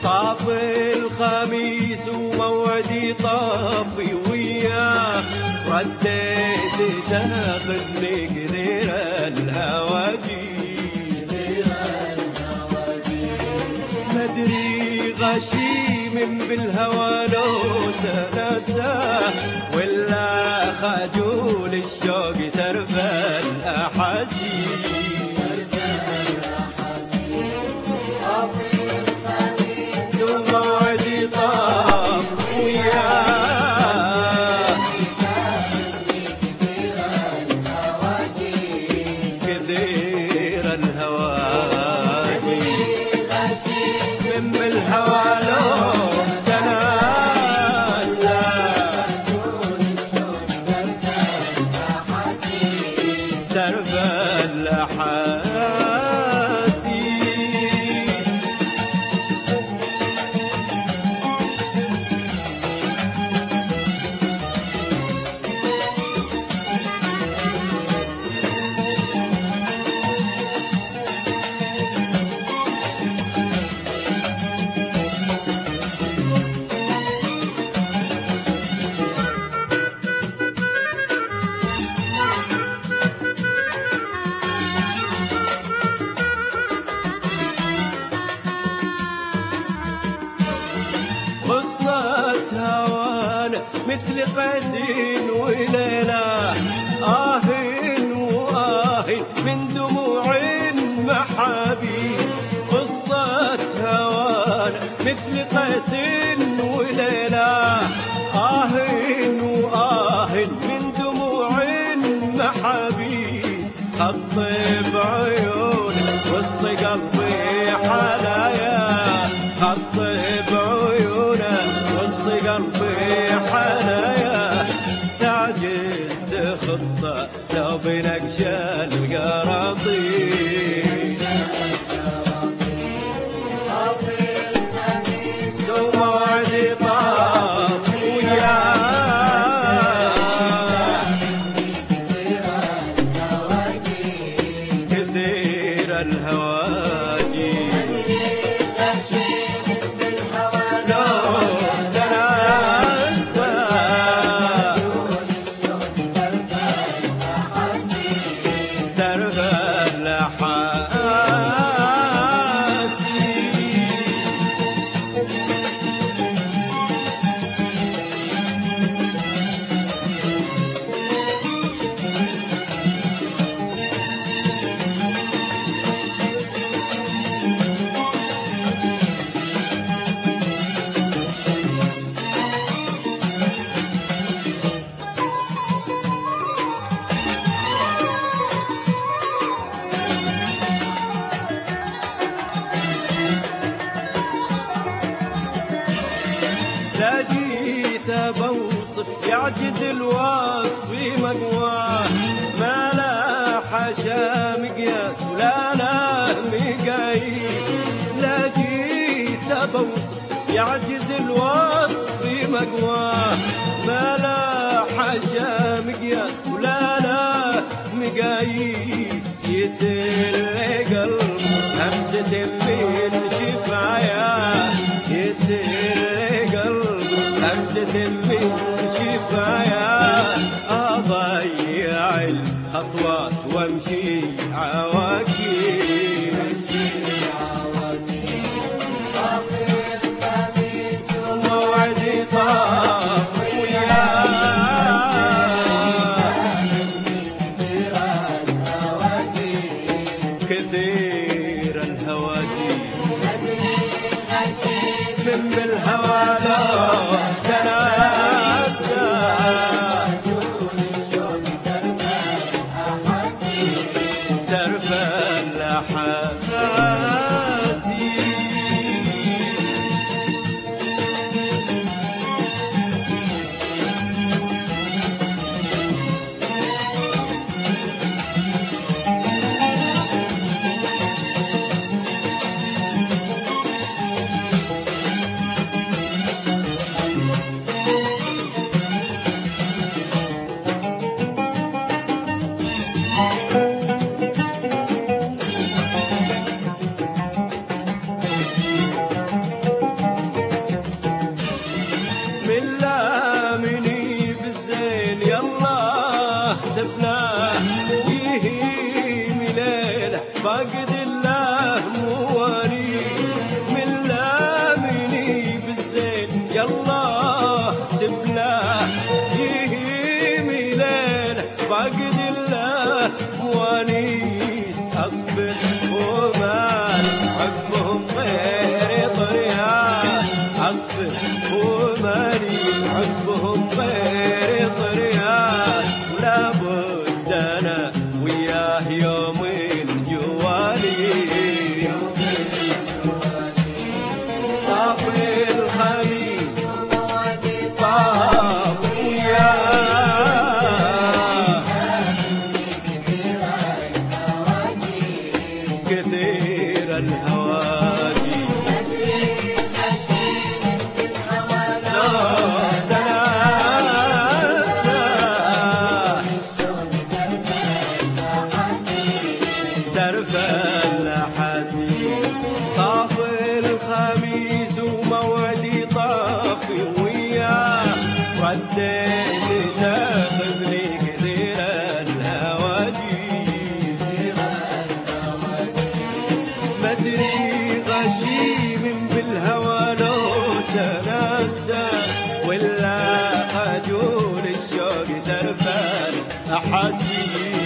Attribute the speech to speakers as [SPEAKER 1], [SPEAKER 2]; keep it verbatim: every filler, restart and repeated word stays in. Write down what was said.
[SPEAKER 1] طاف الخميس وموعدي طافي وياه، رديت تاخذني كثير الهواجيس، مدري غشيم بالهوى لو تنساه، ولا خجول الشوق ترفى الأحاسيس. وموعدي طاف وياه، كثير الهواجيس، من بالهوى لو تناسى، ترفى الأحاسيس. مثل قيس وليلى، آه وآه من دموع محابيس، قصة هوانا مثل قيس وليلى، آه وآه من دموع محابيس، خط بعيونك وسط قلبي حلايا، خط بعيونك وسط قلبي حلايا، تعجز تخطى لو بنقش القراطيس، وموعدي طاف وياه، كثير الهواجيس، لقيت بوصف يعجز الوصف في مقواه، ما لا حشا مقياس ولا لا مقاييس، لقيت بوصف يعجز الوصف في مقواه، ما لا حشا مقياس ولا لا مقاييس، يتل قلب همسة من شفايا، يتل همسة من شفايا، أضيع الخطوات وامشي عواكيس، وموعدي طاف وياه، كثير الهواجيس، من بالهوى لو تناسى، ترفى الأحاسيس. طاف الخميس طاف وياه كثير الهواجي لا تناسى درب الأحاسيس طاف الخميس وموعدي طافي وياه رديت تاخذني كثير الهواجيس مدري غشيم بالهوى لو تناسى ولا خجول الشوق درب الأحاسيس